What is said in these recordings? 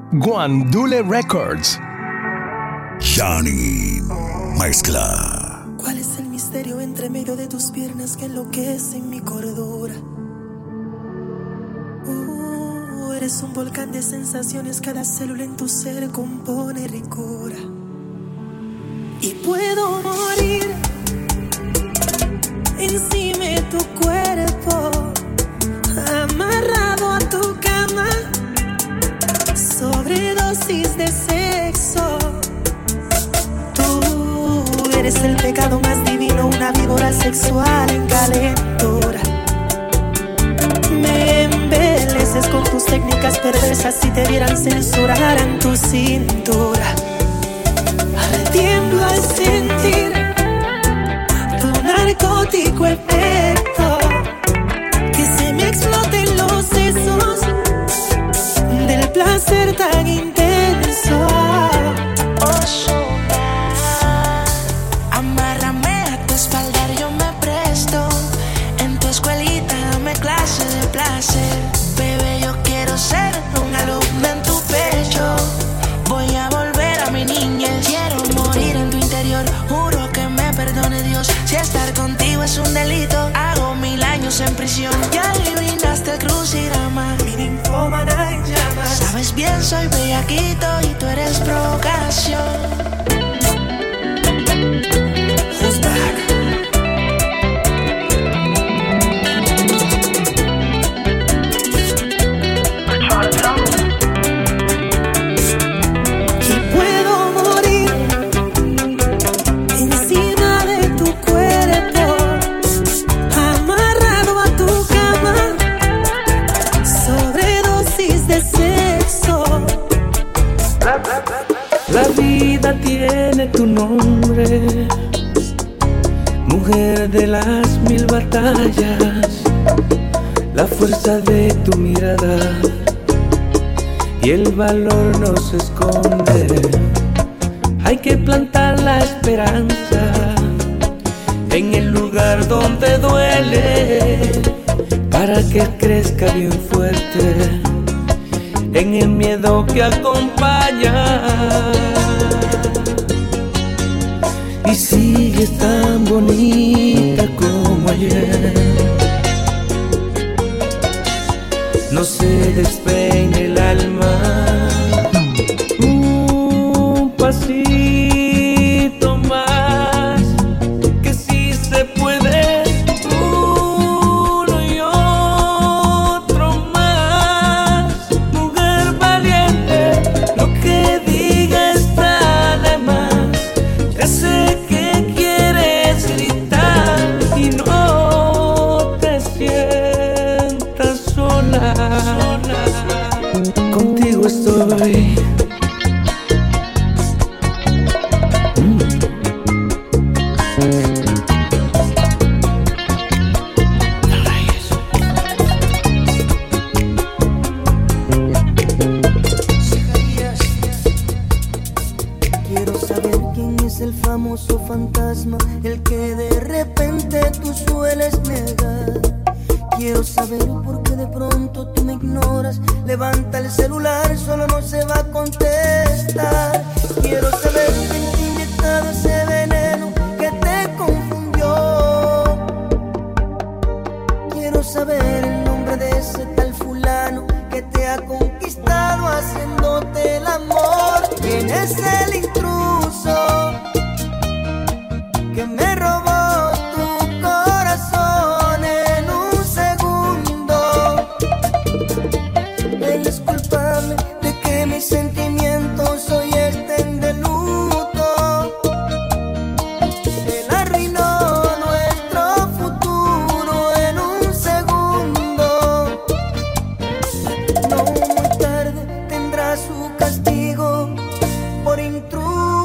Guandule Records. Johnny Mezcla. ¿Cuál es el misterio entre medio de tus piernas que enloquece mi cordura? Eres un volcán de sensaciones, cada célula en tu ser compone ricura. Y puedo morir encima de tu cuerpo, amarrado a tu cama, sobredosis de sexo. Tú eres el pecado más divino, una víbora sexual en calentura. Me embeleces con tus técnicas perversas, si te vieran censuraran tu cintura. Tiemblo al sentir tu narcótico efecto, que se me exploten los sesos del placer tan intenso. Amárrame a tu espalda, yo me presto. En tu escuelita dame clase de placer. Bebé, yo quiero ser un alumno en tu pecho. Voy a volver a mi niñez. Quiero morir en tu interior, juro que me perdone Dios. Si estar contigo es un delito, hago 1000 años en prisión. Ya le brindaste el crucigrama, Mi ninfómana en llamas. sabes bien, soy bellaquito y tú eres provocación. Who's back? Y puedo morir encima de tu cuerpo, amarrado a tu cama, sobredosis de sexo. La vida tiene tu nombre, mujer de las 1000 batallas, la fuerza de tu mirada y el valor no se esconde. Hay que plantar la esperanza en el lugar donde duele, para que crezca bien fuerte en el miedo que acompaña. Y sigues tan bonita como ayer, no se despeine el alma. Un pasito más, que sí se puede. Uno y otro más. Mujer valiente, lo que diga está de más. Ya sé que quieres gritar y no te sientas sola. Contigo estoy. Quiero saber quién es el famoso fantasma, el que de repente tú sueles negar. Quiero saber por qué de pronto tú me ignoras. Levanta el celular, solo no se va a contestar. Quiero saber quién te ha inyectado ese veneno que te confundió. Quiero saber el nombre de ese tal fulano que te ha conquistado haciéndote el amor. ¿Quién es el intruso que me robó tu corazón en un segundo? Él es culpable de que mis sentimientos hoy estén de luto. Él arruinó nuestro futuro en un segundo. No muy tarde tendrá su castigo por intruso.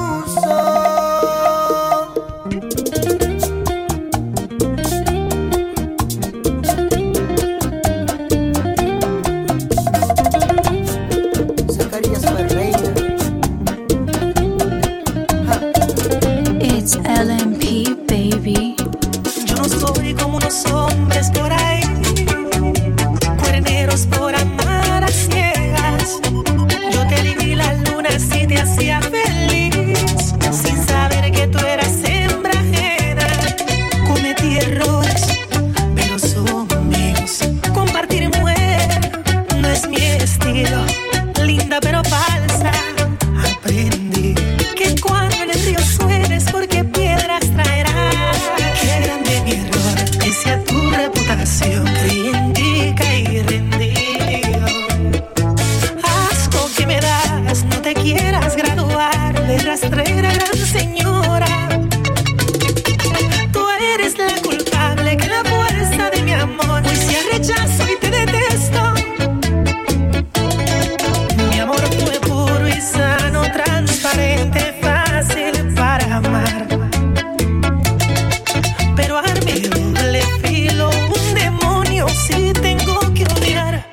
estilo, linda pero falsa. Aprendí que cuando en el río suenes porque piedras traerás. Qué grande mi error, pese a tu reputación, creí en ti, caí rendido. Asco que me das, no te quieras graduar de rastrera, gran señora. Tú eres la culpable, que la fuerza de mi amor hoy se rechazo y te detesto. Mi amor fue puro y sano, transparente, fácil para amar. Pero arme doble filo, un demonio si tengo que odiar.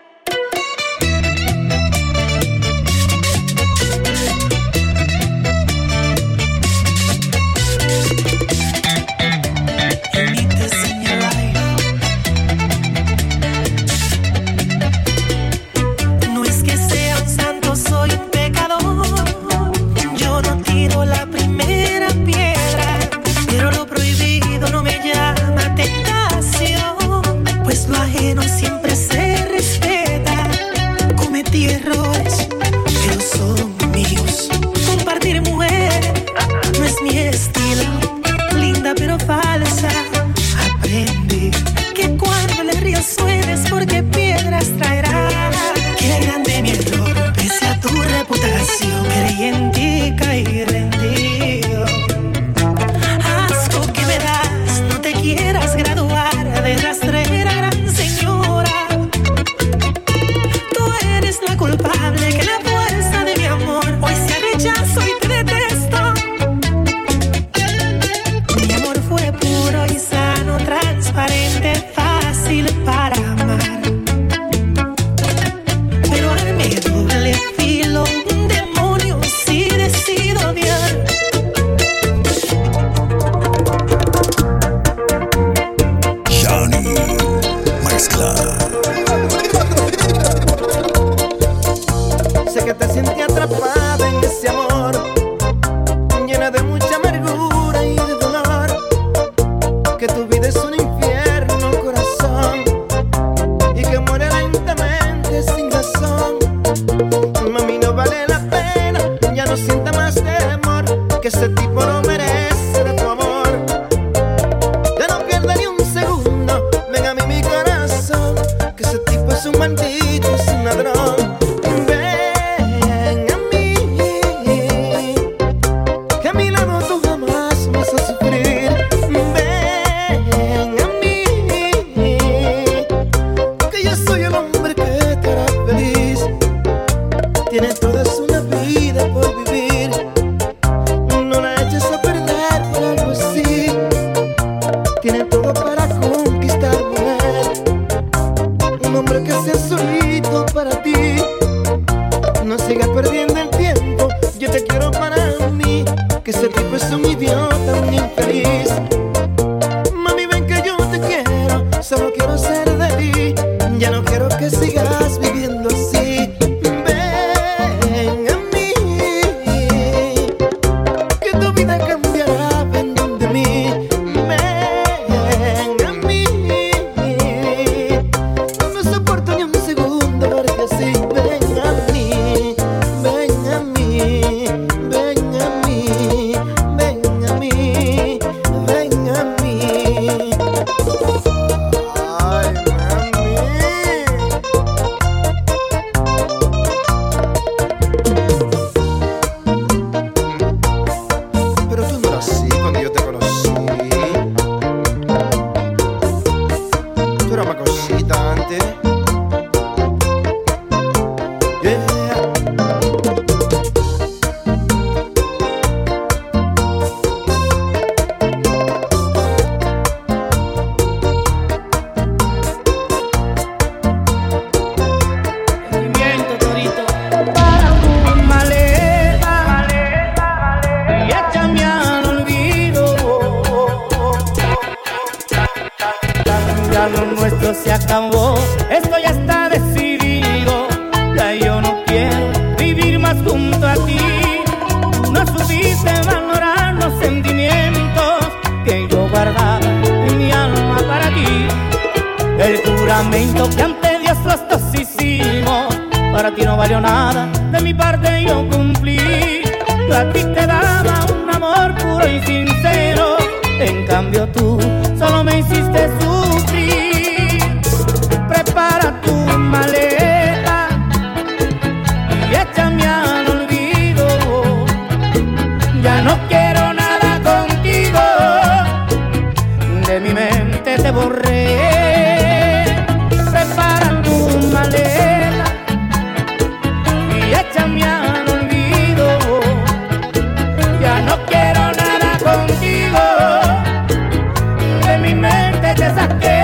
No es que sea un santo, soy un pecador. Yo no tiro la primera piedra, pero lo prohibido no me llama tentación, pues lo ajeno siempre se respeta. Cometí errores, pero son míos. Compartir mujer no es mi estilo, linda pero falsa. Aprendí que cuando el río suenes porque piedras traerá. Qué grande mi error, pese a tu reputación, creí en ti, caí rendido. Asco que me das, no te quieras graduar de rastrera, gran señora. Tú eres la culpable, que la fuerza de mi amor hoy se rechazo y te detesto. Mi amor fue puro y sano, transparente, fácil para amar. Pero arme doble filo, un demonio si decido odiar. Johnny Mezcla. Sé que te sientes atrapada en ese amor, llena de mucha amargura y de dolor, que tu vida es un infierno, corazón, y que muere lentamente sin razón. Mami, no vale la pena, ya no sienta más temor, que ese tipo no merece de tu amor. Ya no pierda ni un segundo, ven a mí mi corazón, que ese tipo es un maldito, es un ladrón. Ven a mí, que a mi lado tú jamás vas a sufrir. Ven a mí, que yo soy el hombre que te hará feliz. Tienes toda una vida por vivir, no la eches a perder por algo así. Tiene todo para conquistar, mujer, un hombre que sea solito para ti. No sigas perdiendo el tiempo, yo te quiero para mí, que ese tipo es un idiota, un infeliz. Mami, ven que yo te quiero, solo quiero ser de ti, ya no quiero que sigas viviendo así. Ven a mí, que tu vida cambiará, ven donde mí. Ven a mí, no soporto ni un segundo verte así. Ven a mí, ven a mí, ven a mí, ven a mí, ven a mí. Ay, mami. Pero tú no eras así cuando yo te conocí. Tú eras más cosita antes. Yeah. Sentimiento, Torito. Para tu maleta y échame al olvido. Ya lo nuestro se acabó, esto ya está decidido. Ya yo no quiero vivir más junto a ti. No supiste valorar los sentimientos que yo guardaba en mi alma para ti. El juramento que ante Dios los dos hicimos para ti no valió nada, de mi parte yo cumplí. Yo a ti te daba un amor puro y sincero, en cambio tú solo me hiciste sufrir. Prepara tu maleta y échame al olvido. Ya no quiero nada contigo, de mi mente te borré. Prepara tu maleta y échame al olvido. Ya no quiero nada contigo, de mi mente te saqué.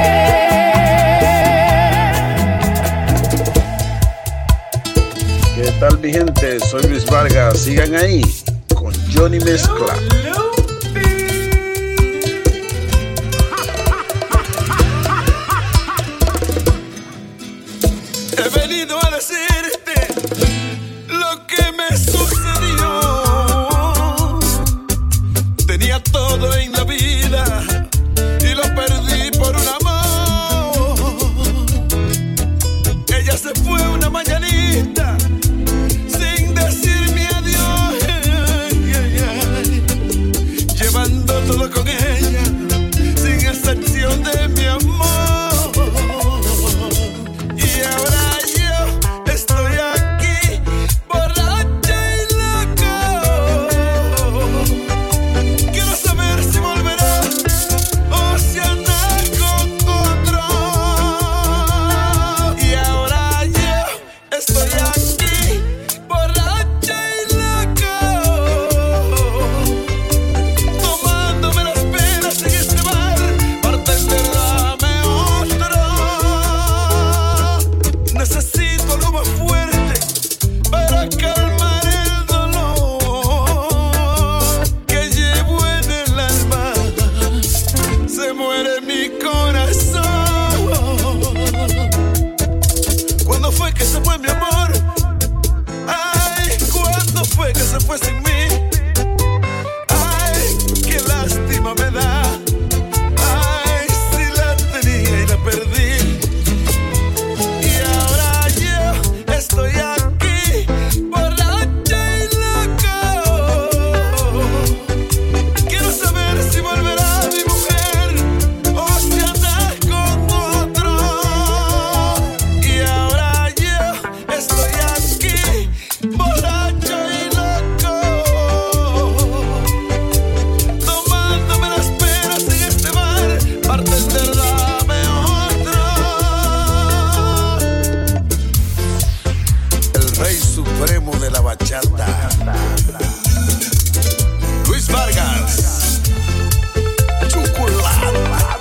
¿Qué tal, mi gente? Soy Luis Vargas. Sigan ahí con Johnny Mezcla. He venido a decirte lo que me sucedió. Tenía todo en la vida y lo perdí por un amor. Ella se fue una mañanita sin decirme adiós, llevando todo con ella sin excepción de mi amor. Y ahora yo estoy aquí borracha y loco. Quiero saber si volverás o si andas con otro. Y ahora yo estoy aquí borracha y loco, tomándome las penas en este bar. Bartender, dame otro. Necesito algo más fuerte para calmar el dolor que llevo en el alma. Se muere mi corazón. ¿Cuándo fue que se fue mi amor? Ay, ¿cuándo fue que se fue sin mí? Ay, qué lástima me da. Ay, si la tenía y la perdí. Y ahora yo estoy aquí borracha y loco. Quiero saber si volverá mi mujer o si andas con otro. Y ahora yo estoy aquí borracho y loco, tomándome las penas en este bar. Bartender, dame otro. El rey supremo de la bachata, Luis Vargas. Chocolate.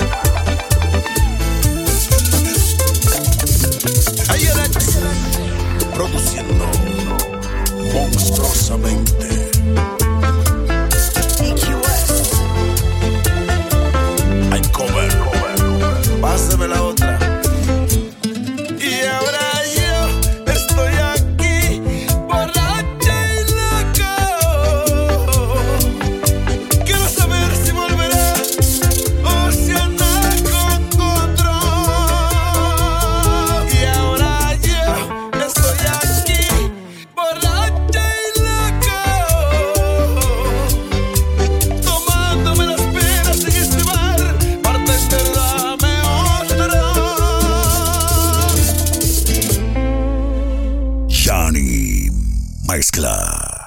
Ahí era produciendo monstruosamente. Hay cover. Pásame la otra. Y ahora yo estoy aquí borracha y loco. Quiero saber si volverás o si andas con otro. Y ahora yo estoy aquí borracha y loco, tomándome las penas en este bar. Bartender, dame otro. Johnny Mezcla.